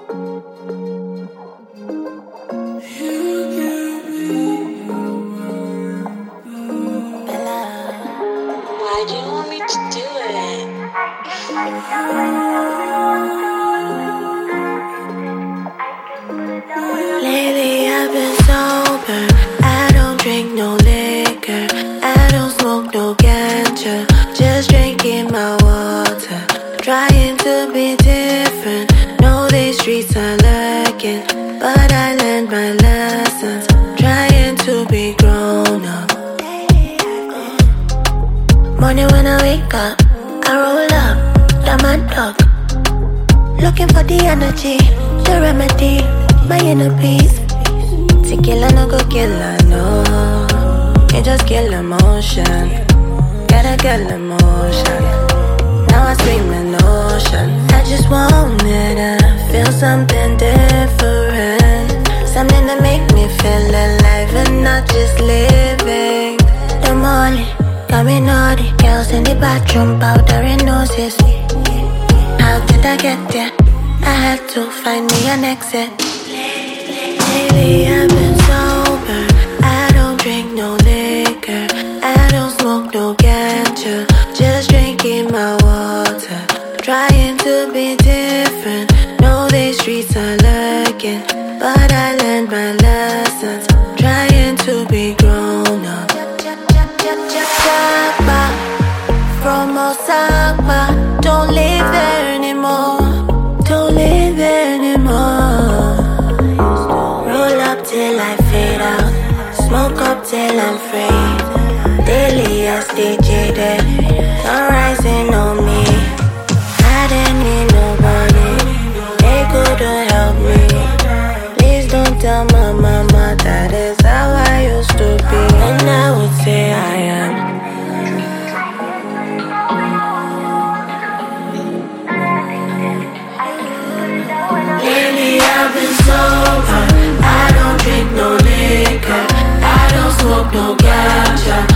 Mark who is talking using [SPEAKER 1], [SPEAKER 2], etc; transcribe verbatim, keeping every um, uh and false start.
[SPEAKER 1] Why do you want me to do it?
[SPEAKER 2] Lately I've been sober. I don't drink no liquor. I don't smoke no ganja. Just drinking my water. Trying to be different. Know these streets are lurking, but I learned my lessons. Trying to be grown up. Morning when I wake up, I roll up, down my dog. Looking for the energy, the remedy, my inner peace. Tequila no go killer, no. You just kill emotion. Gotta kill emotion. Now I scream an ocean. I just wanted to feel something different. Something to make me feel alive and not just living. The morning got me naughty. Girls in the bathroom, powdering noses. How did I get there? I had to find me an exit. Lately I've been sober. I don't drink no liquor. I don't smoke no ganja. Just drinking my water. Trying to be different. Know these streets are lurking, but I learned my lessons. Trying to be grown up. Jabba, from Osaka. Don't live there anymore. Don't live there anymore. Roll up till I fade out. Smoke up till I'm free. Daily I stay jaded. Sun rising on me. I didn't need nobody. They couldn't help me. Please don't tell my mama that is how I used to be. And I would say I am. Lately I've been sober. I don't drink no liquor. I don't smoke no ganja.